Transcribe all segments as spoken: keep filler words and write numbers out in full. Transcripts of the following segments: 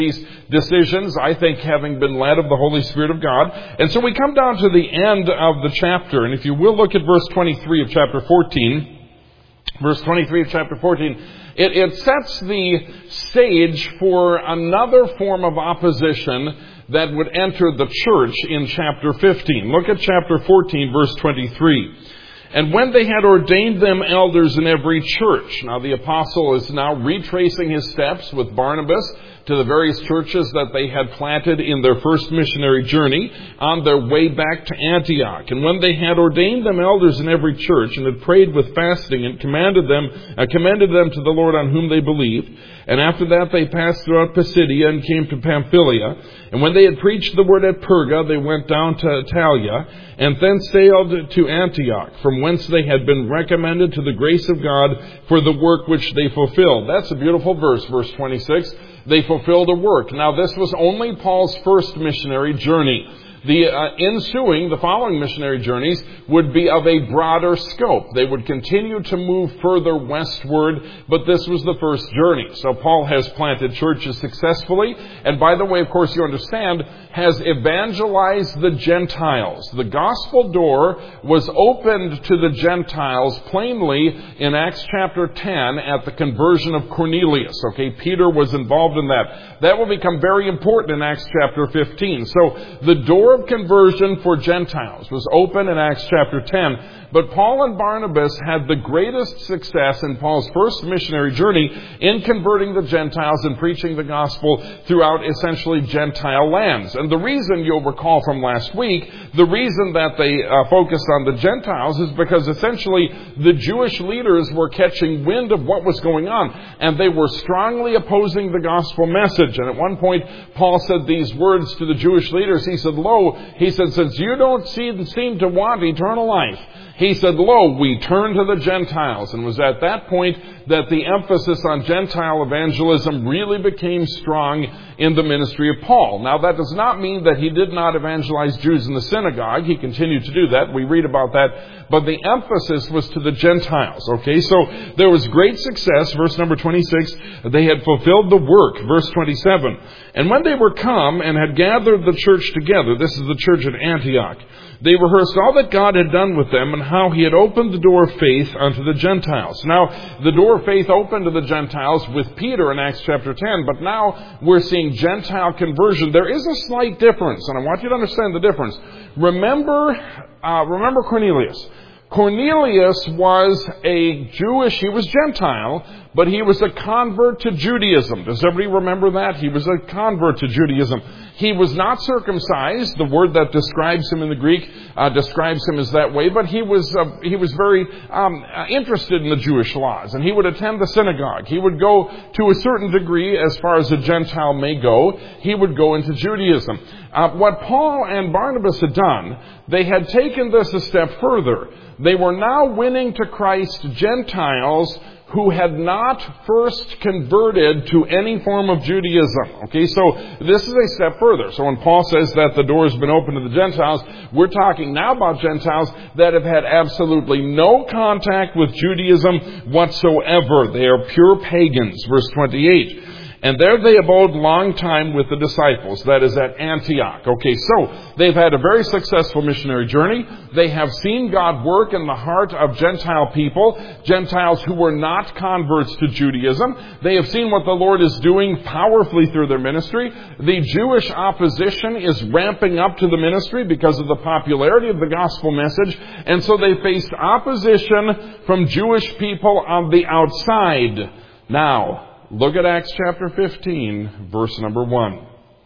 these decisions, I think, having been led of the Holy Spirit of God. And so we come down to the end of the chapter, and if you will look at verse twenty-three of chapter fourteen, verse twenty-three of chapter fourteen, it, it sets the stage for another form of opposition that would enter the church in chapter fifteen. Look at chapter fourteen, verse twenty-three. And when they had ordained them elders in every church. Now the apostle is now retracing his steps with Barnabas to the various churches that they had planted in their first missionary journey on their way back to Antioch. And when they had ordained them elders in every church and had prayed with fasting and commanded them, uh, commended them to the Lord on whom they believed, and after that they passed throughout Pisidia and came to Pamphylia. And when they had preached the word at Perga, they went down to Italia and thence sailed to Antioch, from whence they had been recommended to the grace of God for the work which they fulfilled. That's a beautiful verse, verse twenty-six. They fulfilled a work. Now this was only Paul's first missionary journey. The uh, ensuing, the following missionary journeys would be of a broader scope. They would continue to move further westward, but this was the first journey. So Paul has planted churches successfully, and by the way, of course, you understand, has evangelized the Gentiles. The gospel door was opened to the Gentiles plainly in Acts chapter ten at the conversion of Cornelius. Okay, Peter was involved in that. That will become very important in Acts chapter fifteen. So the door of conversion for Gentiles was open in Acts chapter ten. But Paul and Barnabas had the greatest success in Paul's first missionary journey in converting the Gentiles and preaching the gospel throughout essentially Gentile lands. And the reason, you'll recall from last week, the reason that they uh, focused on the Gentiles is because essentially the Jewish leaders were catching wind of what was going on, and they were strongly opposing the gospel message. And at one point, Paul said these words to the Jewish leaders. He said, "Lo," he said, "since you don't see, seem to want eternal life," he said, "Lo, we turn to the Gentiles." And it was at that point that the emphasis on Gentile evangelism really became strong in the ministry of Paul. Now, that does not mean that he did not evangelize Jews in the synagogue. He continued to do that. We read about that. But the emphasis was to the Gentiles. Okay, so there was great success. Verse number twenty-six, they had fulfilled the work. Verse twenty-seven, and when they were come and had gathered the church together, this is the church at Antioch, they rehearsed all that God had done with them and how he had opened the door of faith unto the Gentiles. Now, the door of faith opened to the Gentiles with Peter in Acts chapter ten, but now we're seeing Gentile conversion. There is a slight difference, and I want you to understand the difference. Remember, uh, remember Cornelius. Cornelius was a Jewish, he was Gentile, but he was a convert to Judaism. Does everybody remember that? He was a convert to Judaism. He was not circumcised. The word that describes him in the Greek uh, describes him as that way, but he was uh, he was very um, uh, interested in the Jewish laws, and he would attend the synagogue. He would go to a certain degree, as far as a Gentile may go, he would go into Judaism. Uh, what Paul and Barnabas had done, they had taken this a step further. They were now winning to Christ Gentiles who had not first converted to any form of Judaism. Okay, so this is a step further. So when Paul says that the door has been opened to the Gentiles, we're talking now about Gentiles that have had absolutely no contact with Judaism whatsoever. They are pure pagans. Verse twenty-eight. And there they abode long time with the disciples, that is at Antioch. Okay, so they've had a very successful missionary journey. They have seen God work in the heart of Gentile people, Gentiles who were not converts to Judaism. They have seen what the Lord is doing powerfully through their ministry. The Jewish opposition is ramping up to the ministry because of the popularity of the gospel message. And so they faced opposition from Jewish people on the outside. Now, look at Acts chapter fifteen, verse number one.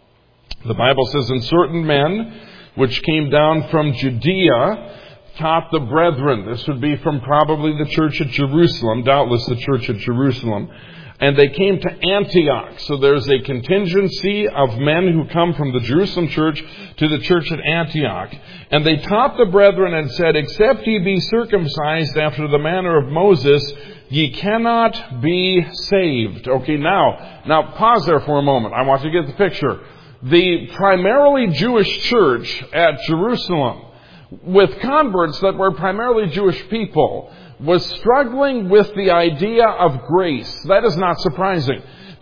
The Bible says, and certain men which came down from Judea taught the brethren. This would be from probably the church at Jerusalem, doubtless the church at Jerusalem. And they came to Antioch. So there's a contingency of men who come from the Jerusalem church to the church at Antioch. And they taught the brethren and said, except ye be circumcised after the manner of Moses, ye cannot be saved. Okay, now, now pause there for a moment. I want you to get the picture. The primarily Jewish church at Jerusalem, with converts that were primarily Jewish people, was struggling with the idea of grace. That is not surprising,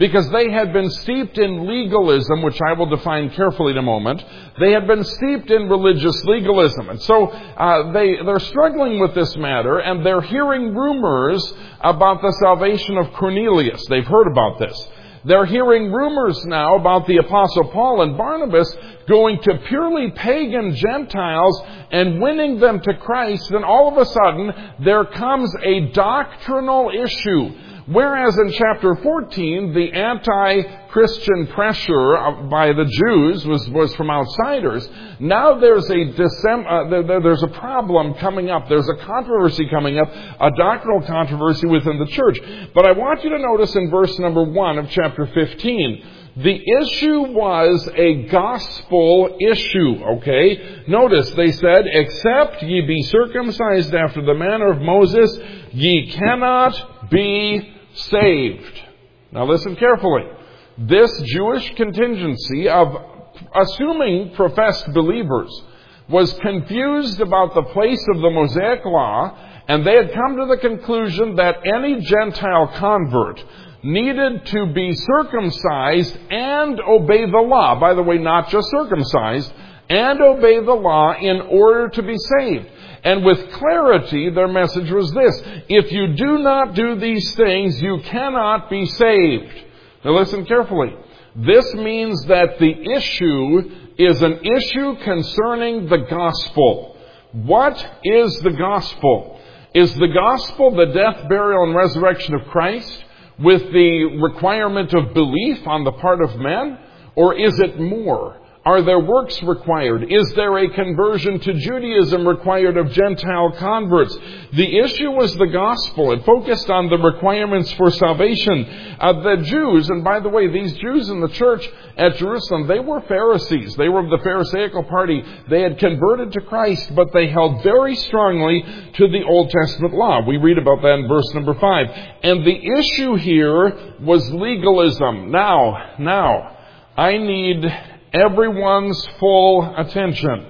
because they had been steeped in legalism, which I will define carefully in a moment. They had been steeped in religious legalism. And so uh, they, they're struggling with this matter, and they're hearing rumors about the salvation of Cornelius. They've heard about this. They're hearing rumors now about the Apostle Paul and Barnabas going to purely pagan Gentiles and winning them to Christ. And all of a sudden, there comes a doctrinal issue. Whereas in chapter fourteen, the anti-Christian pressure by the Jews was, was from outsiders, now there's a dissem- uh, there, there's a problem coming up. There's a controversy coming up, a doctrinal controversy within the church. But I want you to notice in verse number one of chapter fifteen, the issue was a gospel issue, okay? Notice, they said, "Except ye be circumcised after the manner of Moses, ye cannot be saved." Now listen carefully. This Jewish contingency of assuming professed believers was confused about the place of the Mosaic law, and they had come to the conclusion that any Gentile convert needed to be circumcised and obey the law. By the way, not just circumcised, and obey the law in order to be saved. And with clarity, their message was this: if you do not do these things, you cannot be saved. Now listen carefully. This means that the issue is an issue concerning the gospel. What is the gospel? Is the gospel the death, burial, and resurrection of Christ with the requirement of belief on the part of men? Or is it more? Are there works required? Is there a conversion to Judaism required of Gentile converts? The issue was the gospel. It focused on the requirements for salvation. Uh, the Jews, and by the way, these Jews in the church at Jerusalem, they were Pharisees. They were of the Pharisaical party. They had converted to Christ, but they held very strongly to the Old Testament law. We read about that in verse number five. And the issue here was legalism. Now, now, I need everyone's full attention.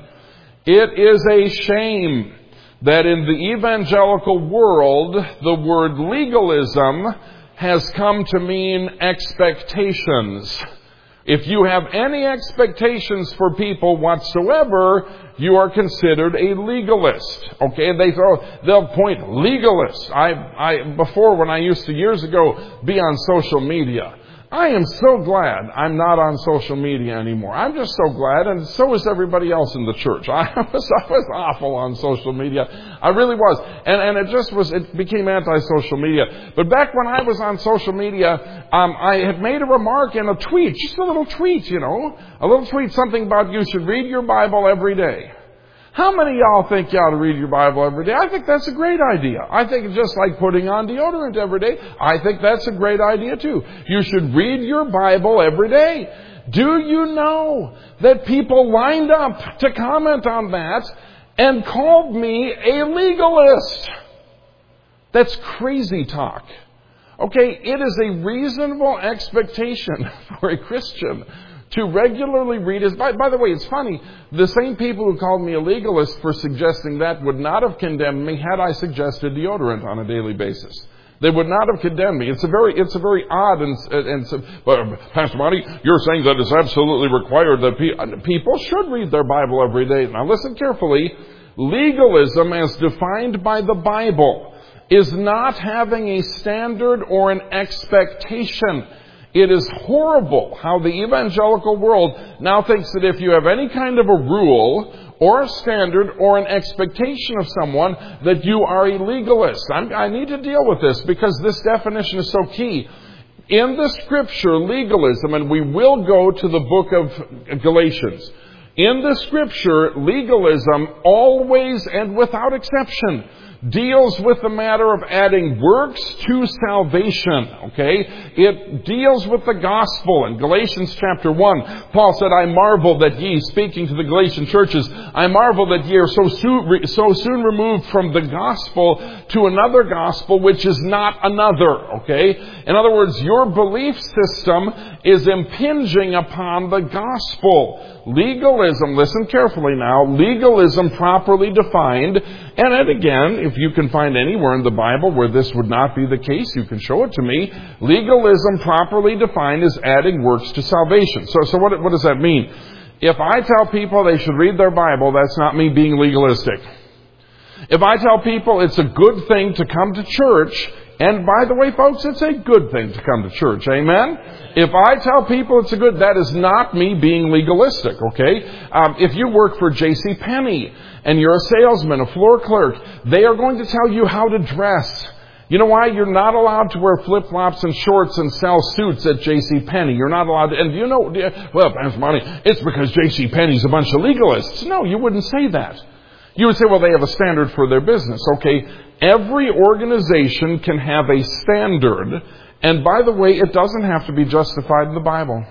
It is a shame that in the evangelical world, the word legalism has come to mean expectations. If you have any expectations for people whatsoever, you are considered a legalist. Okay, they throw, they'll point legalist. I, I, before when I used to years ago be on social media, I am so glad I'm not on social media anymore. I'm just so glad, and so is everybody else in the church. I was, I was awful on social media. I really was. And, and it just was, it became anti-social media. But back when I was on social media, um, I had made a remark in a tweet, just a little tweet, you know, a little tweet, something about you should read your Bible every day. How many of y'all think you ought to read your Bible every day? I think that's a great idea. I think it's just like putting on deodorant every day. I think that's a great idea too. You should read your Bible every day. Do you know that people lined up to comment on that and called me a legalist? That's crazy talk. Okay, it is a reasonable expectation for a Christian to regularly read his Bible. By the way, it's funny, the same people who called me a legalist for suggesting that would not have condemned me had I suggested deodorant on a daily basis. They would not have condemned me. It's a very, it's a very odd and, and but Pastor Monty, you're saying that it's absolutely required that pe- people should read their Bible every day. Now listen carefully. Legalism, as defined by the Bible, is not having a standard or an expectation. It is horrible how the evangelical world now thinks that if you have any kind of a rule or a standard or an expectation of someone, that you are a legalist. I'm, I need to deal with this because this definition is so key. In the Scripture, legalism, and we will go to the book of Galatians. In the Scripture, legalism always and without exception deals with the matter of adding works to salvation, okay? It deals with the gospel. In Galatians chapter one, Paul said, I marvel that ye, speaking to the Galatian churches, I marvel that ye are so soon, so soon removed from the gospel to another gospel, which is not another, okay? In other words, your belief system is impinging upon the gospel. Legalism, listen carefully now, legalism properly defined, and then again, if if you can find anywhere in the Bible where this would not be the case, you can show it to me. Legalism, properly defined, is adding works to salvation. So, so what, what does that mean? If I tell people they should read their Bible, that's not me being legalistic. If I tell people it's a good thing to come to church, and by the way, folks, it's a good thing to come to church, amen? If I tell people it's a good, that is not me being legalistic, okay? Um, if you work for J C Penney and you're a salesman, a floor clerk, they are going to tell you how to dress. You know why? You're not allowed to wear flip-flops and shorts and sell suits at J C Penney. You're not allowed to, and you know, well, Pastor Monty, it's because J C Penney's a bunch of legalists. No, you wouldn't say that. You would say, well, they have a standard for their business. Okay, every organization can have a standard, and by the way, it doesn't have to be justified in the Bible.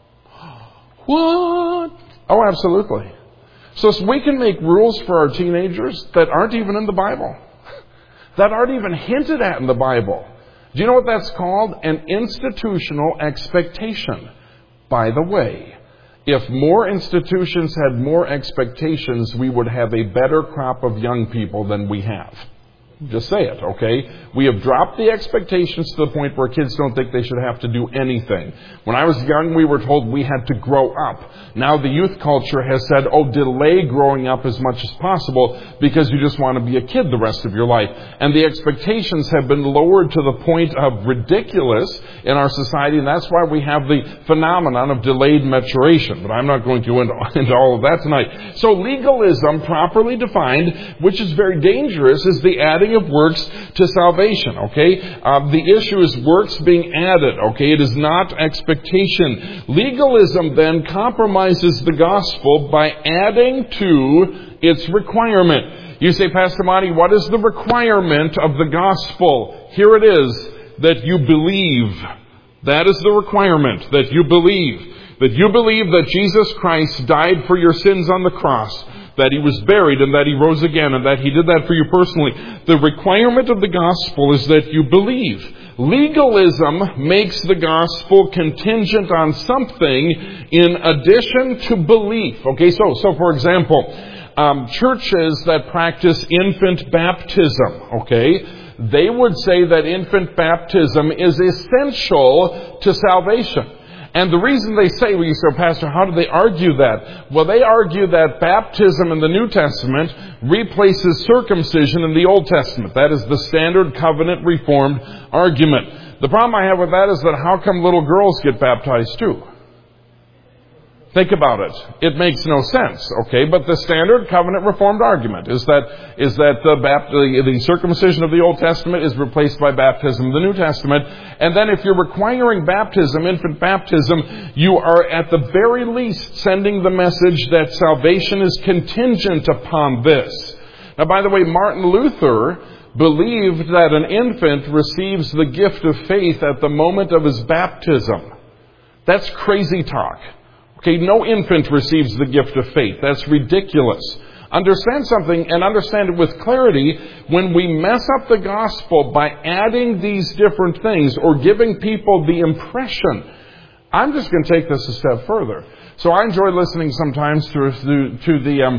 What? Oh, absolutely. So we can make rules for our teenagers that aren't even in the Bible, that aren't even hinted at in the Bible. Do you know what that's called? An institutional expectation. By the way, if more institutions had more expectations, we would have a better crop of young people than we have. Just say it, okay? We have dropped the expectations to the point where kids don't think they should have to do anything. When I was young, we were told we had to grow up. Now the youth culture has said, oh, delay growing up as much as possible because you just want to be a kid the rest of your life. And the expectations have been lowered to the point of ridiculous in our society, and that's why we have the phenomenon of delayed maturation. But I'm not going to go into, into all of that tonight. So legalism, properly defined, which is very dangerous, is the adding of works to salvation, okay? Uh, the issue is works being added, okay? It is not expectation. Legalism then compromises the gospel by adding to its requirement. You say, Pastor Monty, what is the requirement of the gospel? Here it is, that you believe. That is the requirement, that you believe. That you believe that Jesus Christ died for your sins on the cross, that He was buried and that He rose again, and that He did that for you personally. The requirement of the gospel is that you believe. Legalism makes the gospel contingent on something in addition to belief. Okay, so, so for example, um, churches that practice infant baptism, okay, they would say that infant baptism is essential to salvation. And the reason they say, well, you say, Pastor, how do they argue that? Well, they argue that baptism in the New Testament replaces circumcision in the Old Testament. That is the standard covenant reformed argument. The problem I have with that is that how come little girls get baptized too? Think about it. It makes no sense, okay? But the standard covenant reformed argument is that is that the, bapt- the, the circumcision of the Old Testament is replaced by baptism of the New Testament. And then if you're requiring baptism, infant baptism, you are at the very least sending the message that salvation is contingent upon this. Now, by the way, Martin Luther believed that an infant receives the gift of faith at the moment of his baptism. That's crazy talk. Okay, no infant receives the gift of faith. That's ridiculous. Understand something and understand it with clarity. When we mess up the gospel by adding these different things or giving people the impression, I'm just going to take this a step further. So I enjoy listening sometimes to, to, to the um,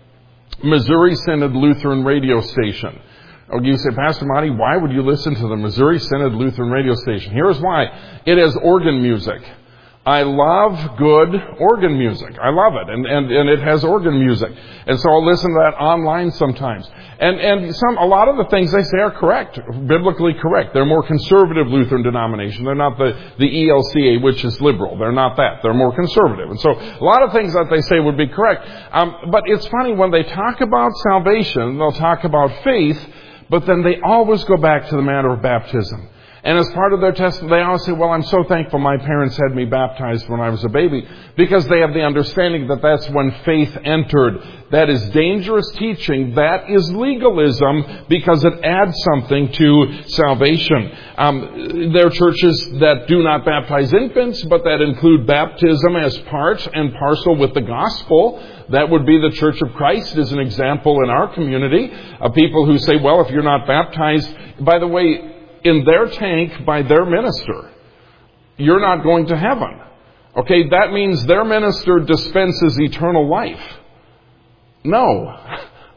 Missouri Synod Lutheran radio station. Or you say, Pastor Monty, why would you listen to the Missouri Synod Lutheran radio station? Here's why. It has organ music. I love good organ music. I love it. And, and, and it has organ music. And so I'll listen to that online sometimes. And, and some, a lot of the things they say are correct, biblically correct. They're more conservative Lutheran denomination. They're not the, the E L C A, which is liberal. They're not that. They're more conservative. And so a lot of things that they say would be correct. Um, but it's funny, when they talk about salvation, they'll talk about faith, but then they always go back to the matter of baptism. And as part of their testimony, they always say, well, I'm so thankful my parents had me baptized when I was a baby, because they have the understanding that that's when faith entered. That is dangerous teaching. That is legalism, because it adds something to salvation. Um, there are churches that do not baptize infants, but that include baptism as part and parcel with the gospel. That would be the Church of Christ as an example in our community. Of people who say, well, if you're not baptized, by the way, in their tank by their minister, you're not going to heaven. Okay, that means their minister dispenses eternal life. No.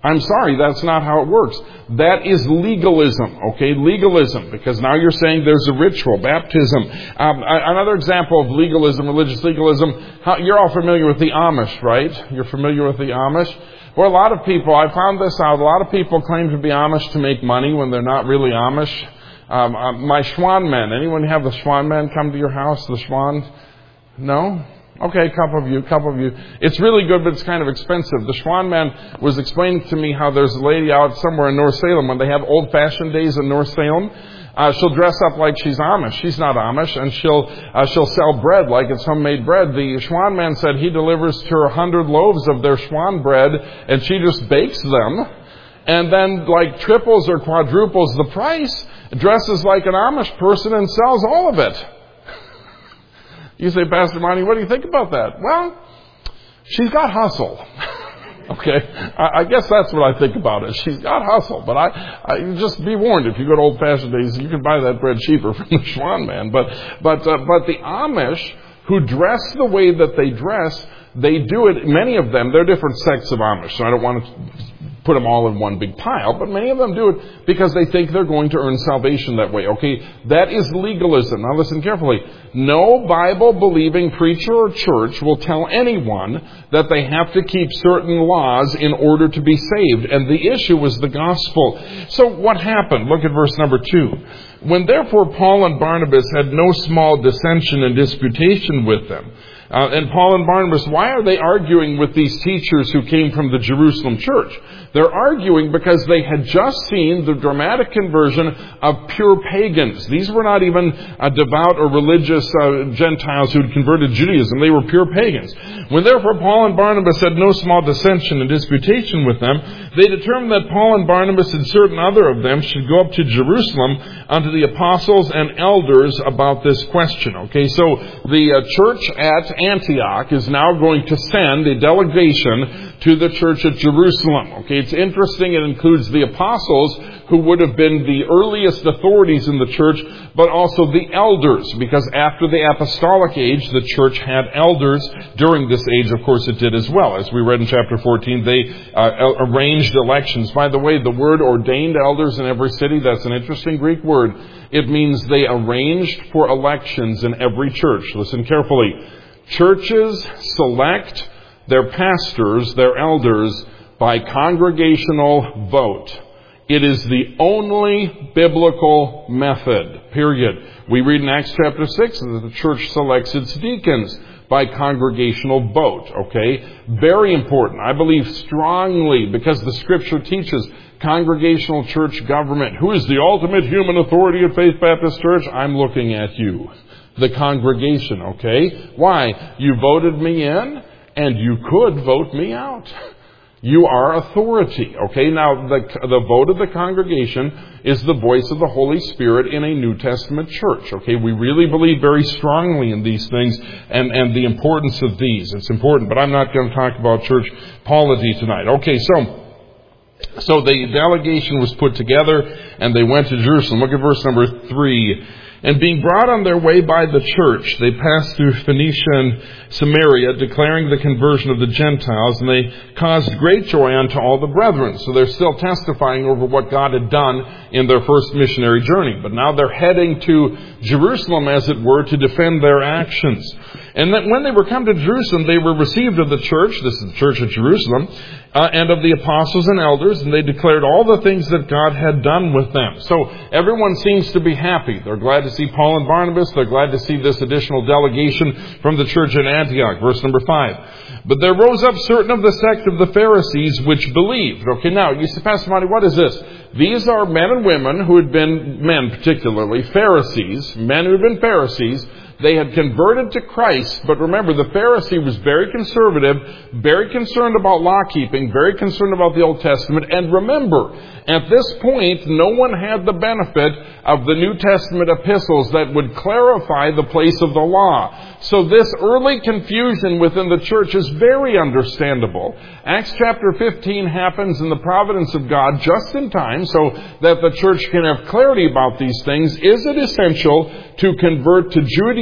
I'm sorry, that's not how it works. That is legalism, okay? Legalism, because now you're saying there's a ritual, baptism. Um, another example of legalism, religious legalism, how, you're all familiar with the Amish, right? You're familiar with the Amish? Well, a lot of people, I found this out, a lot of people claim to be Amish to make money when they're not really Amish. Um, uh, my Schwan men, anyone have the Schwan men come to your house, the Schwan? No? Okay, a couple of you, a couple of you. It's really good, but it's kind of expensive. The Schwan man was explaining to me how there's a lady out somewhere in North Salem, when they have old-fashioned days in North Salem, uh, she'll dress up like she's Amish. She's not Amish, and she'll uh, she'll sell bread like it's homemade bread. The Schwan man said he delivers to her a hundred loaves of their Schwan bread, and she just bakes them, and then like triples or quadruples the price, dresses like an Amish person, and sells all of it. You say, Pastor Monty, what do you think about that? Well, she's got hustle. Okay, I, I guess that's what I think about it. She's got hustle, but I, I just be warned, if you go to old-fashioned days, you can buy that bread cheaper from the Schwan man. But but uh, but the Amish who dress the way that they dress, they do it. Many of them, they're different sects of Amish, so I don't want to put them all in one big pile, but many of them do it because they think they're going to earn salvation that way. Okay, that is legalism. Now listen carefully. No Bible-believing preacher or church will tell anyone that they have to keep certain laws in order to be saved, and the issue is the gospel. So what happened? Look at verse number two. When therefore Paul and Barnabas had no small dissension and disputation with them, Uh, and Paul and Barnabas, why are they arguing with these teachers who came from the Jerusalem church? They're arguing because they had just seen the dramatic conversion of pure pagans. These were not even uh, devout or religious uh, Gentiles who had converted to Judaism. They were pure pagans. When therefore Paul and Barnabas had no small dissension and disputation with them, they determined that Paul and Barnabas and certain other of them should go up to Jerusalem unto the apostles and elders about this question. Okay, so the uh, church at Antioch is now going to send a delegation to the church at Jerusalem. Okay, it's interesting. It includes the apostles, who would have been the earliest authorities in the church, but also the elders, because after the apostolic age, the church had elders. During this age, of course, it did as well. As we read in chapter fourteen, they uh, arranged elections. By the way, the word ordained elders in every city, that's an interesting Greek word. It means they arranged for elections in every church. Listen carefully. Churches select their pastors, their elders, by congregational vote. It is the only biblical method, period. We read in Acts chapter six that the church selects its deacons by congregational vote, okay? Very important. I believe strongly, because the Scripture teaches congregational church government. Who is the ultimate human authority at Faith Baptist Church? I'm looking at you. The congregation, okay? Why? You voted me in, and you could vote me out. You are authority, okay? Now, the, the vote of the congregation is the voice of the Holy Spirit in a New Testament church, okay? We really believe very strongly in these things and, and the importance of these. It's important, but I'm not going to talk about church polity tonight. Okay, so... So the delegation was put together, and they went to Jerusalem. Look at verse number three. And being brought on their way by the church, they passed through Phoenicia and Samaria, declaring the conversion of the Gentiles, and they caused great joy unto all the brethren. So they're still testifying over what God had done in their first missionary journey. But now they're heading to Jerusalem, as it were, to defend their actions. And that when they were come to Jerusalem, they were received of the church, this is the church at Jerusalem, uh, and of the apostles and elders, and they declared all the things that God had done with them. So everyone seems to be happy. They're glad to see Paul and Barnabas. They're glad to see this additional delegation from the church in Antioch. Verse number five. But there rose up certain of the sect of the Pharisees which believed. Okay, now, you say, Pastor Monty, what is this? These are men and women who had been, men particularly, Pharisees, men who had been Pharisees. They had converted to Christ, but remember, the Pharisee was very conservative, very concerned about law keeping, very concerned about the Old Testament, and remember, at this point, no one had the benefit of the New Testament epistles that would clarify the place of the law. So this early confusion within the church is very understandable. Acts chapter fifteen happens in the providence of God just in time so that the church can have clarity about these things. Is it essential to convert to Judaism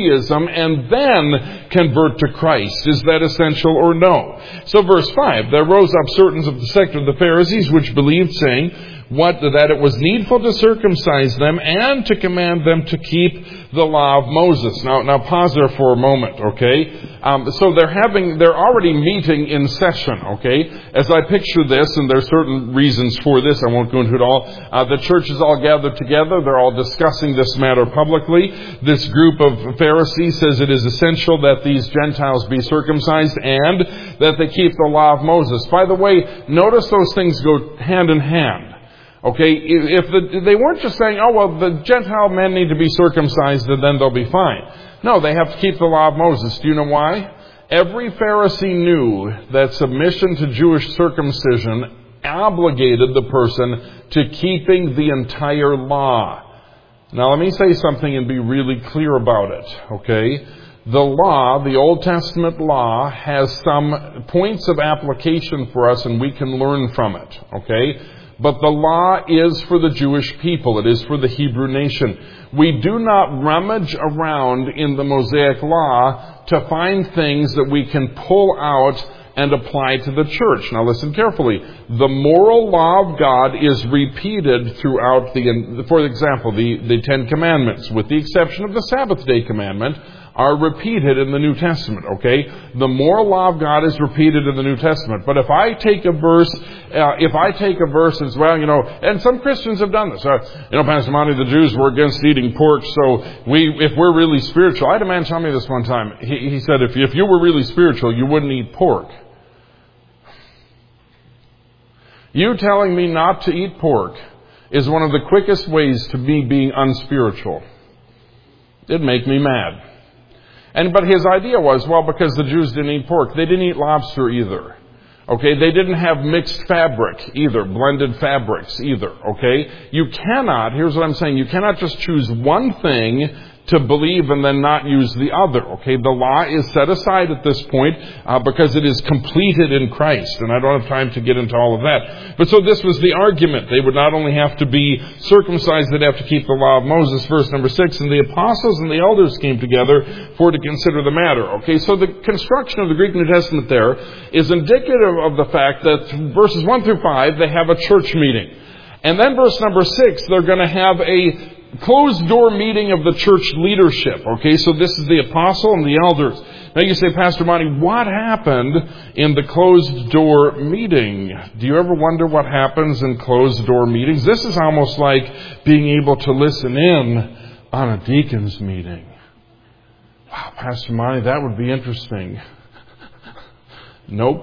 Judaism and then convert to Christ? Is that essential or no? So verse five, there rose up certain of the sect of the Pharisees which believed, saying, what, that it was needful to circumcise them and to command them to keep the law of Moses. Now, now pause there for a moment, okay? Um, so they're having, they're already meeting in session, okay? As I picture this, and there's certain reasons for this, I won't go into it all. Uh, the church is all gathered together. They're all discussing this matter publicly. This group of Pharisees says it is essential that these Gentiles be circumcised and that they keep the law of Moses. By the way, notice those things go hand in hand. Okay, if the, they weren't just saying, oh, well, the Gentile men need to be circumcised and then they'll be fine. No, they have to keep the law of Moses. Do you know why? Every Pharisee knew that submission to Jewish circumcision obligated the person to keeping the entire law. Now, let me say something and be really clear about it, okay? The law, the Old Testament law, has some points of application for us and we can learn from it, okay? But the law is for the Jewish people. It is for the Hebrew nation. We do not rummage around in the Mosaic law to find things that we can pull out and apply to the church. Now listen carefully. The moral law of God is repeated throughout the, for example, the, the Ten Commandments, with the exception of the Sabbath day commandment, are repeated in the New Testament, okay? The moral law of God is repeated in the New Testament. But if I take a verse, uh, if I take a verse as well, you know, and some Christians have done this. Uh, you know, Pastor Monty, the Jews were against eating pork, so we, if we're really spiritual, I had a man tell me this one time. He, he said, if, if you were really spiritual, you wouldn't eat pork. You telling me not to eat pork is one of the quickest ways to me being unspiritual. It'd make me mad. And but his idea was, well, because the Jews didn't eat pork, they didn't eat lobster either. Okay, they didn't have mixed fabric either, blended fabrics either. Okay, you cannot, here's what I'm saying, you cannot just choose one thing to believe and then not use the other. Okay, the law is set aside at this point uh, because it is completed in Christ, and I don't have time to get into all of that. But so this was the argument. They would not only have to be circumcised, they'd have to keep the law of Moses, verse number six, and the apostles and the elders came together for to consider the matter. Okay, so the construction of the Greek New Testament there is indicative of the fact that verses one through five, they have a church meeting. And then verse number six, they're going to have a closed door meeting of the church leadership. Okay, so this is the apostle and the elders. Now you say, Pastor Monty, what happened in the closed door meeting? Do you ever wonder what happens in closed door meetings? This is almost like being able to listen in on a deacon's meeting. Wow, Pastor Monty, that would be interesting. Nope.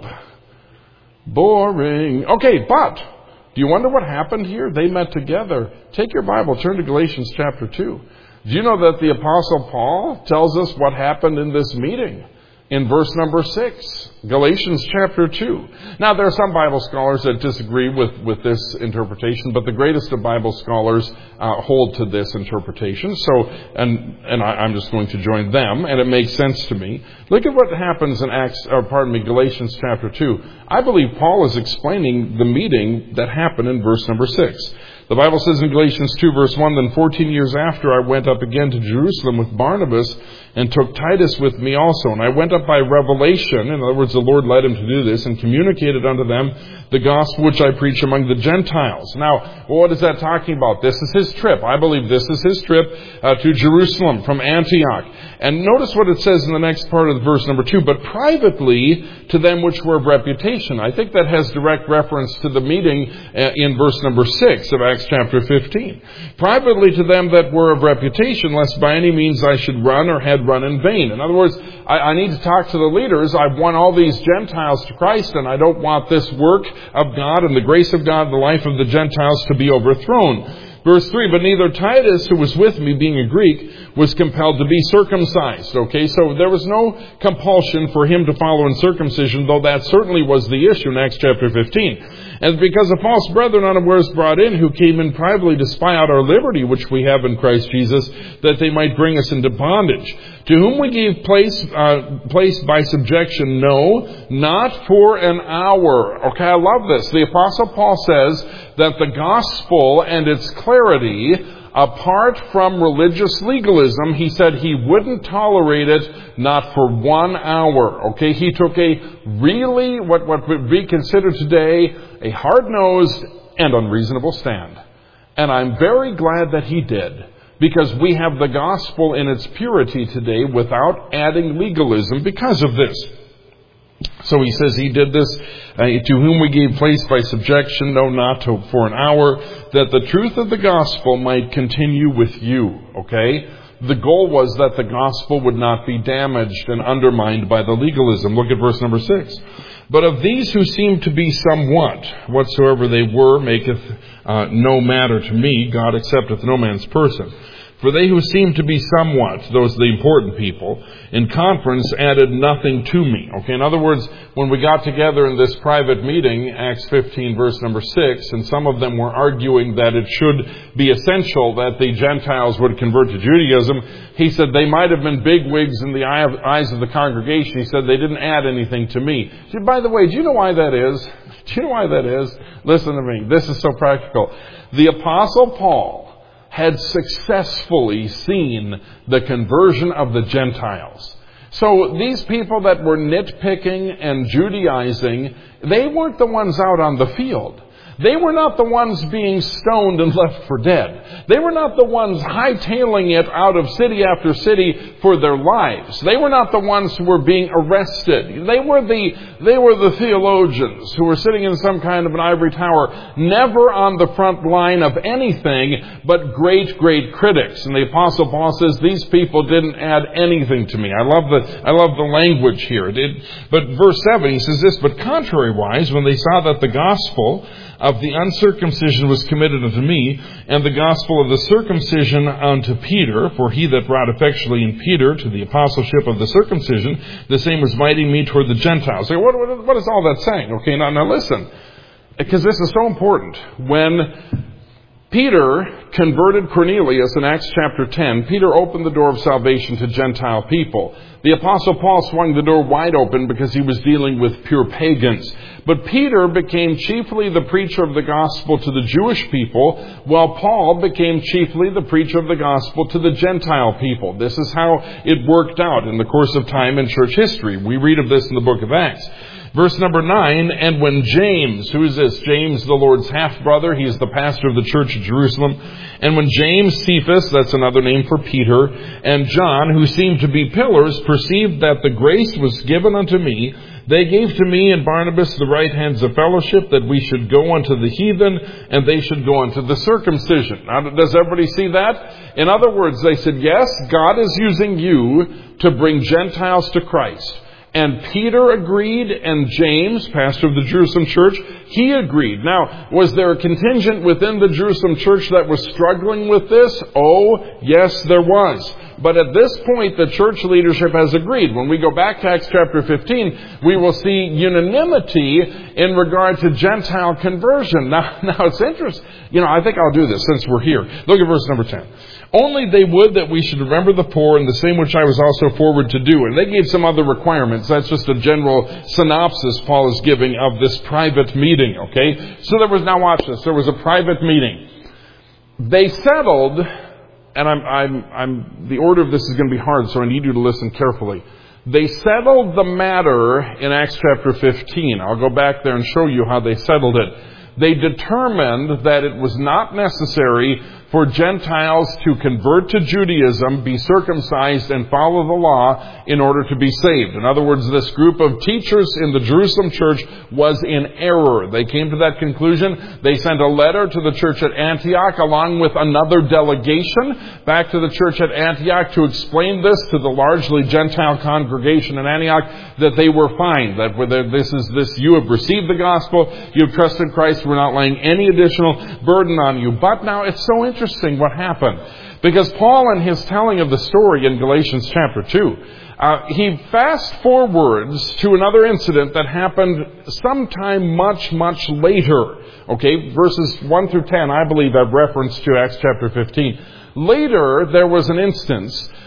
Boring. Okay, but do you wonder what happened here? They met together. Take your Bible, turn to Galatians chapter two. Do you know that the Apostle Paul tells us what happened in this meeting? In verse number six, Galatians chapter two. Now, there are some Bible scholars that disagree with, with this interpretation, but the greatest of Bible scholars uh, hold to this interpretation. So, and and I, I'm just going to join them, and it makes sense to me. Look at what happens in Acts, or pardon me, Galatians chapter two. I believe Paul is explaining the meeting that happened in verse number six. The Bible says in Galatians two, verse one, then fourteen years after I went up again to Jerusalem with Barnabas and took Titus with me also. And I went up by revelation, in other words, the Lord led him to do this, and communicated unto them the gospel which I preach among the Gentiles. Now, what is that talking about? This is his trip. I believe this is his trip uh, to Jerusalem from Antioch. And notice what it says in the next part of verse number two, but privately to them which were of reputation. I think that has direct reference to the meeting uh, in verse number six of Acts chapter fifteen. Privately to them that were of reputation, lest by any means I should run or had run in vain. In other words, I, I need to talk to the leaders. I've won all these Gentiles to Christ, and I don't want this work of God and the grace of God, the life of the Gentiles, to be overthrown. Verse three, but neither Titus, who was with me, being a Greek, was compelled to be circumcised. Okay, so there was no compulsion for him to follow in circumcision, though that certainly was the issue in Acts chapter fifteen. And because of false brethren unawares brought in, who came in privately to spy out our liberty, which we have in Christ Jesus, that they might bring us into bondage. To whom we gave place, uh, place by subjection, no, not for an hour. Okay, I love this. The Apostle Paul says that the gospel and its clarity apart from religious legalism, he said he wouldn't tolerate it, not for one hour. Okay, he took a really, what, what would be considered today, a hard-nosed and unreasonable stand. And I'm very glad that he did, because we have the gospel in its purity today without adding legalism because of this. So he says he did this, uh, to whom we gave place by subjection, no, not to, for an hour, that the truth of the gospel might continue with you. Okay? The goal was that the gospel would not be damaged and undermined by the legalism. Look at verse number six. But of these who seem to be somewhat, whatsoever they were, maketh uh, no matter to me, God accepteth no man's person. For they who seem to be somewhat, those are the important people, in conference added nothing to me. Okay, in other words, when we got together in this private meeting, Acts fifteen verse number six, and some of them were arguing that it should be essential that the Gentiles would convert to Judaism, he said they might have been bigwigs in the eyes of the congregation. He said they didn't add anything to me. He said, by the way, do you know why that is? Do you know why that is? Listen to me. This is so practical. The Apostle Paul had successfully seen the conversion of the Gentiles. So these people that were nitpicking and Judaizing, they weren't the ones out on the field. They were not the ones being stoned and left for dead. They were not the ones hightailing it out of city after city for their lives. They were not the ones who were being arrested. They were the, they were the theologians who were sitting in some kind of an ivory tower, never on the front line of anything, but great, great critics. And the Apostle Paul says, these people didn't add anything to me. I love the, I love the language here. It, but verse seven, he says this, but contrariwise, when they saw that the gospel of the uncircumcision was committed unto me, and the gospel of the circumcision unto Peter, for he that wrought effectually in Peter to the apostleship of the circumcision, the same was mighty me toward the Gentiles. So what, what, what is all that saying? Okay, now, now listen, because this is so important. When Peter converted Cornelius in Acts chapter ten, Peter opened the door of salvation to Gentile people. The Apostle Paul swung the door wide open because he was dealing with pure pagans. But Peter became chiefly the preacher of the gospel to the Jewish people, while Paul became chiefly the preacher of the gospel to the Gentile people. This is how it worked out in the course of time in church history. We read of this in the book of Acts. Verse number nine, and when James, who is this? James, the Lord's half-brother. He is the pastor of the church of Jerusalem. And when James, Cephas, that's another name for Peter, and John, who seemed to be pillars, perceived that the grace was given unto me, they gave to me and Barnabas the right hands of fellowship, that we should go unto the heathen, and they should go unto the circumcision. Now, does everybody see that? In other words, they said, yes, God is using you to bring Gentiles to Christ. And Peter agreed, and James, pastor of the Jerusalem church, he agreed. Now, was there a contingent within the Jerusalem church that was struggling with this? Oh, yes, there was. But at this point, the church leadership has agreed. When we go back to Acts chapter fifteen, we will see unanimity in regard to Gentile conversion. Now, now it's interesting. You know, I think I'll do this since we're here. Look at verse number ten. Only they would that we should remember the poor, and the same which I was also forward to do. And they gave some other requirements. That's just a general synopsis Paul is giving of this private meeting, okay? So there was, now watch this, there was a private meeting. They settled, and I'm, I'm, I'm, the order of this is going to be hard, so I need you to listen carefully. They settled the matter in Acts chapter fifteen. I'll go back there and show you how they settled it. They determined that it was not necessary for Gentiles to convert to Judaism, be circumcised, and follow the law in order to be saved. In other words, this group of teachers in the Jerusalem church was in error. They came to that conclusion. They sent a letter to the church at Antioch along with another delegation back to the church at Antioch to explain this to the largely Gentile congregation in Antioch, that they were fine, that this is this, you have received the gospel, you have trusted Christ, we're not laying any additional burden on you. But now it's so interesting. Interesting what happened. Because Paul, in his telling of the story in Galatians chapter two, uh, he fast forwards to another incident that happened sometime much, much later. Okay, verses one through ten, I believe, have reference to Acts chapter fifteen. Later, there was an instance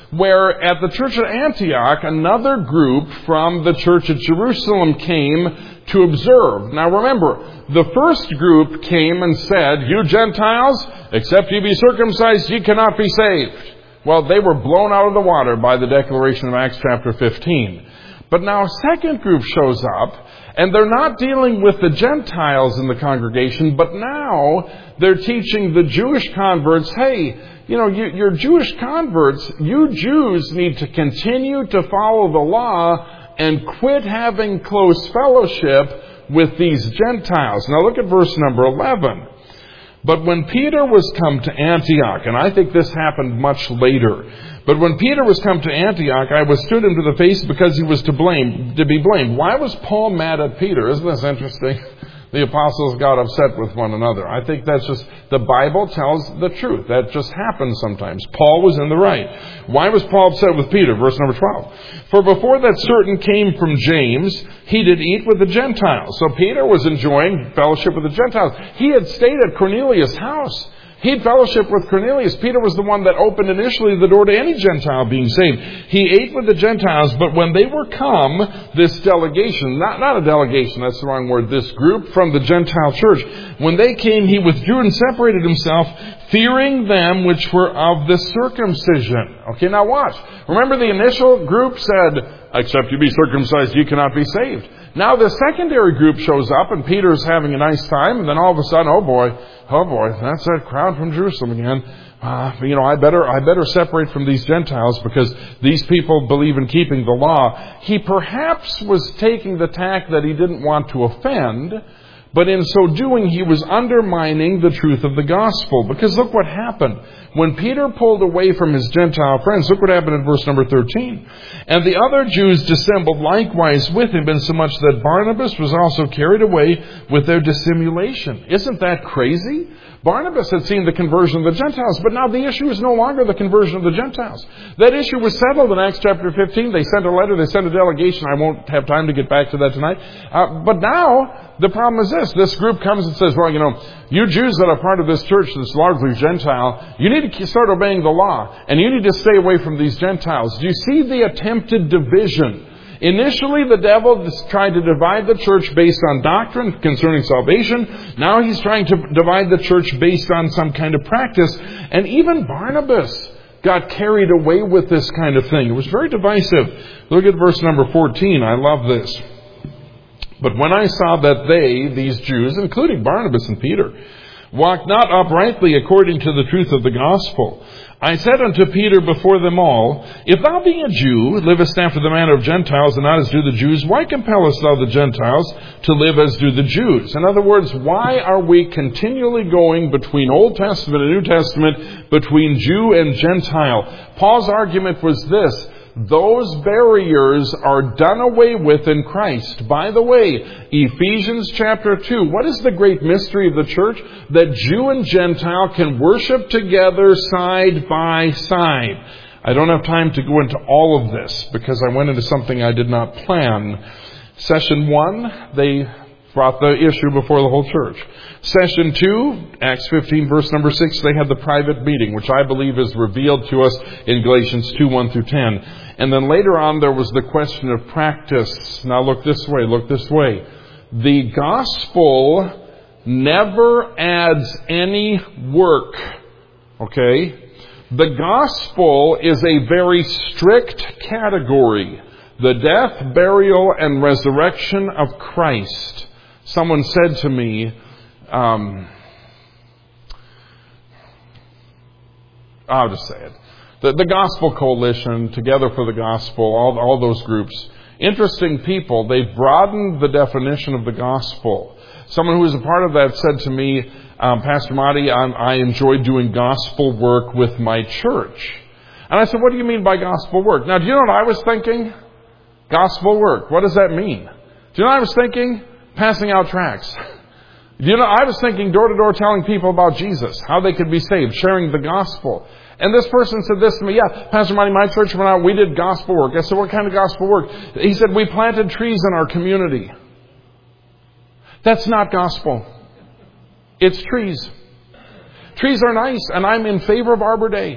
where at the church at Antioch, another group from the church at Jerusalem came to observe. Now remember, the first group came and said, "You Gentiles, except ye be circumcised, ye cannot be saved." Well, they were blown out of the water by the declaration of Acts chapter fifteen. But now a second group shows up, and they're not dealing with the Gentiles in the congregation, but now they're teaching the Jewish converts, hey, you know, you, you're Jewish converts, you Jews need to continue to follow the law and quit having close fellowship with these Gentiles. Now look at verse number eleven. But when Peter was come to Antioch, and I think this happened much later, but when Peter was come to Antioch, I withstood him to the face because he was to blame, to be blamed. Why was Paul mad at Peter? Isn't this interesting? The apostles got upset with one another. I think that's just, the Bible tells the truth. That just happens sometimes. Paul was in the right. Why was Paul upset with Peter? Verse number twelve. For before that certain came from James, he did eat with the Gentiles. So Peter was enjoying fellowship with the Gentiles. He had stayed at Cornelius' house. He'd fellowship with Cornelius. Peter was the one that opened initially the door to any Gentile being saved. He ate with the Gentiles, but when they were come, this delegation, not, not a delegation, that's the wrong word, this group from the Gentile church, when they came, he withdrew and separated himself, fearing them which were of the circumcision. Okay, now watch. Remember the initial group said, except you be circumcised, you cannot be saved. Now the secondary group shows up, and Peter's having a nice time, and then all of a sudden, oh boy, oh boy, that's that crowd from Jerusalem again. Uh, you know, I better, I better separate from these Gentiles because these people believe in keeping the law. He perhaps was taking the tack that he didn't want to offend, but in so doing, he was undermining the truth of the gospel. Because look what happened. When Peter pulled away from his Gentile friends, look what happened in verse number thirteen. And the other Jews dissembled likewise with him, insomuch that Barnabas was also carried away with their dissimulation. Isn't that crazy? Barnabas had seen the conversion of the Gentiles, but now the issue is no longer the conversion of the Gentiles. That issue was settled in Acts chapter fifteen. They sent a letter, they sent a delegation. I won't have time to get back to that tonight. Uh, but now, the problem is this. This group comes and says, well, you know, you Jews that are part of this church that's largely Gentile, you need to start obeying the law, and you need to stay away from these Gentiles. Do you see the attempted division? Initially, the devil tried to divide the church based on doctrine concerning salvation. Now he's trying to divide the church based on some kind of practice. And even Barnabas got carried away with this kind of thing. It was very divisive. Look at verse number fourteen. I love this. But when I saw that they, these Jews, including Barnabas and Peter, walked not uprightly according to the truth of the gospel, I said unto Peter before them all, if thou being a Jew livest after the manner of Gentiles and not as do the Jews, why compellest thou the Gentiles to live as do the Jews? In other words, why are we continually going between Old Testament and New Testament, between Jew and Gentile? Paul's argument was this: those barriers are done away with in Christ. By the way, Ephesians chapter two, what is the great mystery of the church? That Jew and Gentile can worship together side by side. I don't have time to go into all of this because I went into something I did not plan. Session one, they brought the issue before the whole church. Session two, Acts fifteen, verse number six, they had the private meeting, which I believe is revealed to us in Galatians two, one through ten. And then later on, there was the question of practice. Now look this way, look this way. The gospel never adds any work. Okay? The gospel is a very strict category. The death, burial, and resurrection of Christ. Someone said to me, um, I'll just say it. The, the Gospel Coalition, Together for the Gospel, all, all those groups, interesting people. They've broadened the definition of the gospel. Someone who was a part of that said to me, um, Pastor Marty, I, I enjoy doing gospel work with my church. And I said, what do you mean by gospel work? Now, do you know what I was thinking? Gospel work. What does that mean? Do you know what I was thinking? Passing out tracts. Do you know, I was thinking door to door telling people about Jesus, how they could be saved, sharing the gospel. And this person said this to me, yeah, Pastor Marty, my church went out, we did gospel work. I said, what kind of gospel work? He said, we planted trees in our community. That's not gospel. It's trees. Trees are nice, and I'm in favor of Arbor Day.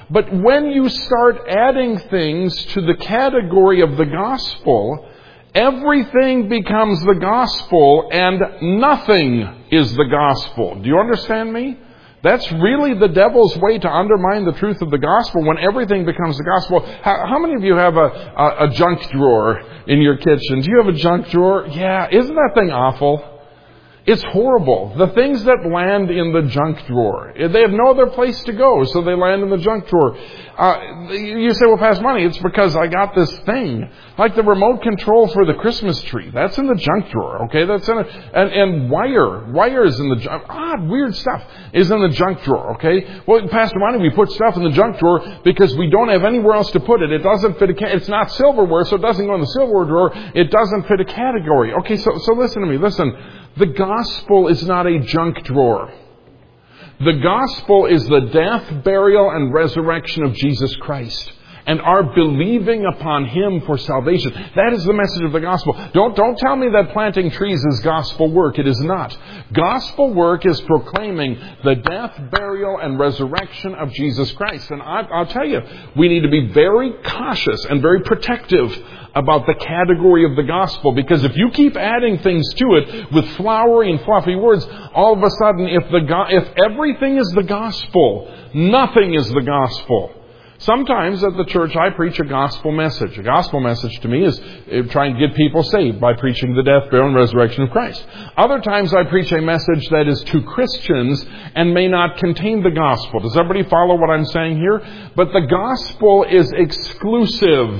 But when you start adding things to the category of the gospel, everything becomes the gospel and nothing is the gospel. Do you understand me? That's really the devil's way to undermine the truth of the gospel when everything becomes the gospel. How, how many of you have a, a, a junk drawer in your kitchen? Do you have a junk drawer? Yeah, isn't that thing awful? It's horrible. The things that land in the junk drawer, they have no other place to go, so they land in the junk drawer. Uh, you say, well, Pastor Money, it's because I got this thing. Like the remote control for the Christmas tree. That's in the junk drawer, okay? That's in a, and, and wire, wires in the junk, odd, weird stuff is in the junk drawer, okay? Well, Pastor Money, we put stuff in the junk drawer because we don't have anywhere else to put it. It doesn't fit a, it's not silverware, so it doesn't go in the silverware drawer. It doesn't fit a category. Okay, so, so listen to me, listen. The gospel is not a junk drawer. The gospel is the death, burial, and resurrection of Jesus Christ, and our believing upon Him for salvation. That is the message of the gospel. Don't, don't tell me that planting trees is gospel work. It is not. Gospel work is proclaiming the death, burial, and resurrection of Jesus Christ. And I, I'll tell you, we need to be very cautious and very protective about the category of the gospel, because if you keep adding things to it with flowery and fluffy words, all of a sudden, if the go- if everything is the gospel, nothing is the gospel. Sometimes at the church I preach a gospel message. A gospel message to me is trying to get people saved by preaching the death, burial, and resurrection of Christ. Other times I preach a message that is to Christians and may not contain the gospel. Does everybody follow what I'm saying here? But the gospel is exclusive.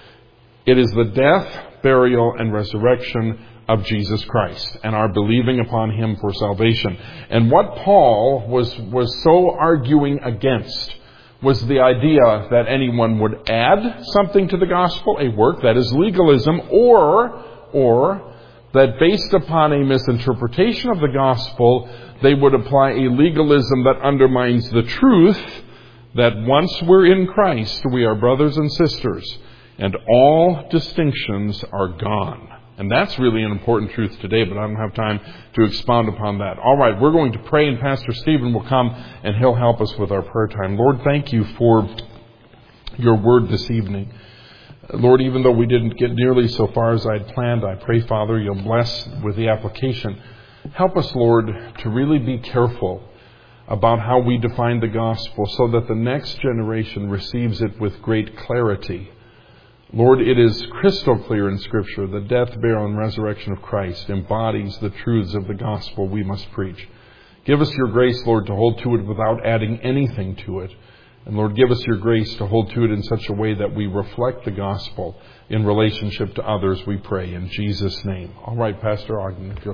It is the death, burial, and resurrection of Jesus Christ and our believing upon Him for salvation. And what Paul was, was so arguing against was the idea that anyone would add something to the gospel, a work, that is legalism, or, or that based upon a misinterpretation of the gospel, they would apply a legalism that undermines the truth that once we're in Christ, we are brothers and sisters, and all distinctions are gone. And that's really an important truth today, but I don't have time to expound upon that. All right, we're going to pray, and Pastor Stephen will come, and he'll help us with our prayer time. Lord, thank you for your word this evening. Lord, even though we didn't get nearly so far as I had planned, I pray, Father, you'll bless with the application. Help us, Lord, to really be careful about how we define the gospel so that the next generation receives it with great clarity. Lord, it is crystal clear in Scripture. The death, burial, and resurrection of Christ embodies the truths of the gospel we must preach. Give us your grace, Lord, to hold to it without adding anything to it. And Lord, give us your grace to hold to it in such a way that we reflect the gospel in relationship to others, we pray, in Jesus' name. All right, Pastor Ogden, if you'll